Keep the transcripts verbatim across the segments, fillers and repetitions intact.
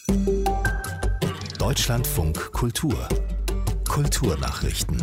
Deutschlandfunk Kultur. Kulturnachrichten.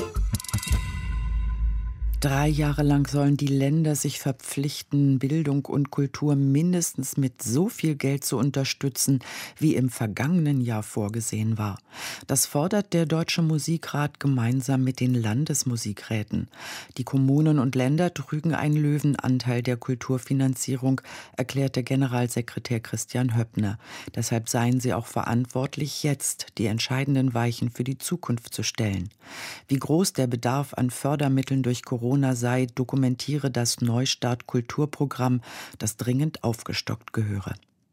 Drei Jahre lang sollen die Länder sich verpflichten, Bildung und Kultur mindestens mit so viel Geld zu unterstützen, wie im vergangenen Jahr vorgesehen war. Das fordert der Deutsche Musikrat gemeinsam mit den Landesmusikräten. Die Kommunen und Länder trügen einen Löwenanteil der Kulturfinanzierung, erklärte Generalsekretär Christian Höppner. Deshalb seien sie auch verantwortlich, jetzt die entscheidenden Weichen für die Zukunft zu stellen. Wie groß der Bedarf an Fördermitteln durch Corona sei, dokumentiere das Neustart Kulturprogramm, das dringend aufgestockt gehöre.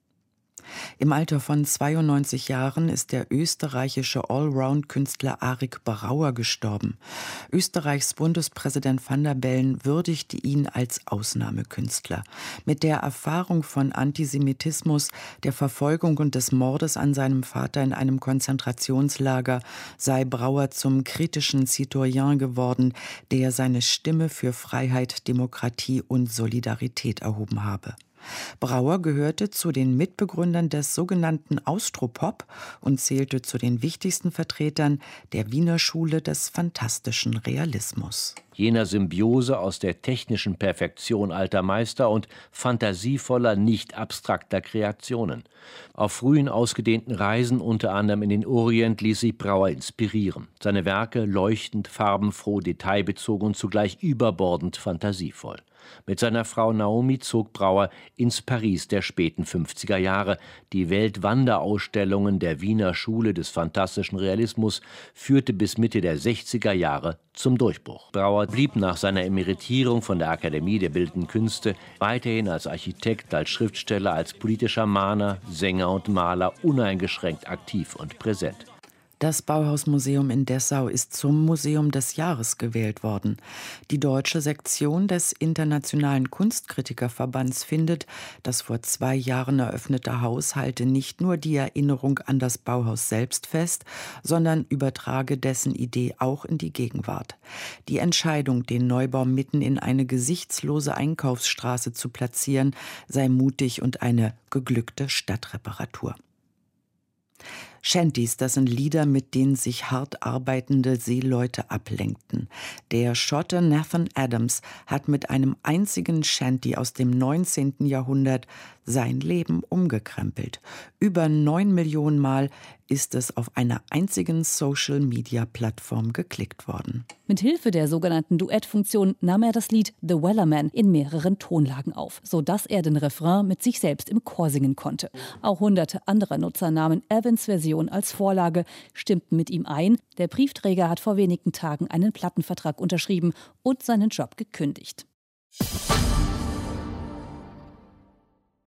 Im Alter von zweiundneunzig Jahren ist der österreichische Allround-Künstler Arik Brauer gestorben. Österreichs Bundespräsident Van der Bellen würdigte ihn als Ausnahmekünstler. Mit der Erfahrung von Antisemitismus, der Verfolgung und des Mordes an seinem Vater in einem Konzentrationslager sei Brauer zum kritischen Citoyen geworden, der seine Stimme für Freiheit, Demokratie und Solidarität erhoben habe. Brauer gehörte zu den Mitbegründern des sogenannten Austropop und zählte zu den wichtigsten Vertretern der Wiener Schule des phantastischen Realismus. Jener Symbiose aus der technischen Perfektion alter Meister und fantasievoller, nicht abstrakter Kreationen. Auf frühen ausgedehnten Reisen, unter anderem in den Orient, ließ sich Brauer inspirieren. Seine Werke leuchtend, farbenfroh, detailbezogen und zugleich überbordend fantasievoll. Mit seiner Frau Naomi zog Brauer ins Paris der späten fünfziger Jahre. Die Weltwanderausstellungen der Wiener Schule des phantastischen Realismus führte bis Mitte der sechziger Jahre zum Durchbruch. Brauer blieb nach seiner Emeritierung von der Akademie der Bildenden Künste weiterhin als Architekt, als Schriftsteller, als politischer Mahner, Sänger und Maler uneingeschränkt aktiv und präsent. Das Bauhausmuseum in Dessau ist zum Museum des Jahres gewählt worden. Die deutsche Sektion des Internationalen Kunstkritikerverbands findet, das vor zwei Jahren eröffnete Haus halte nicht nur die Erinnerung an das Bauhaus selbst fest, sondern übertrage dessen Idee auch in die Gegenwart. Die Entscheidung, den Neubau mitten in eine gesichtslose Einkaufsstraße zu platzieren, sei mutig und eine geglückte Stadtreparatur. Shanties, das sind Lieder, mit denen sich hart arbeitende Seeleute ablenkten. Der Schotte Nathan Adams hat mit einem einzigen Shanty aus dem neunzehnten Jahrhundert sein Leben umgekrempelt. Über neun Millionen Mal ist es auf einer einzigen Social-Media-Plattform geklickt worden. Mit Hilfe der sogenannten Duettfunktion nahm er das Lied The Wellerman in mehreren Tonlagen auf, sodass er den Refrain mit sich selbst im Chor singen konnte. Auch hunderte anderer Nutzer nahmen Evans' Version als Vorlage, stimmten mit ihm ein. Der Briefträger hat vor wenigen Tagen einen Plattenvertrag unterschrieben und seinen Job gekündigt.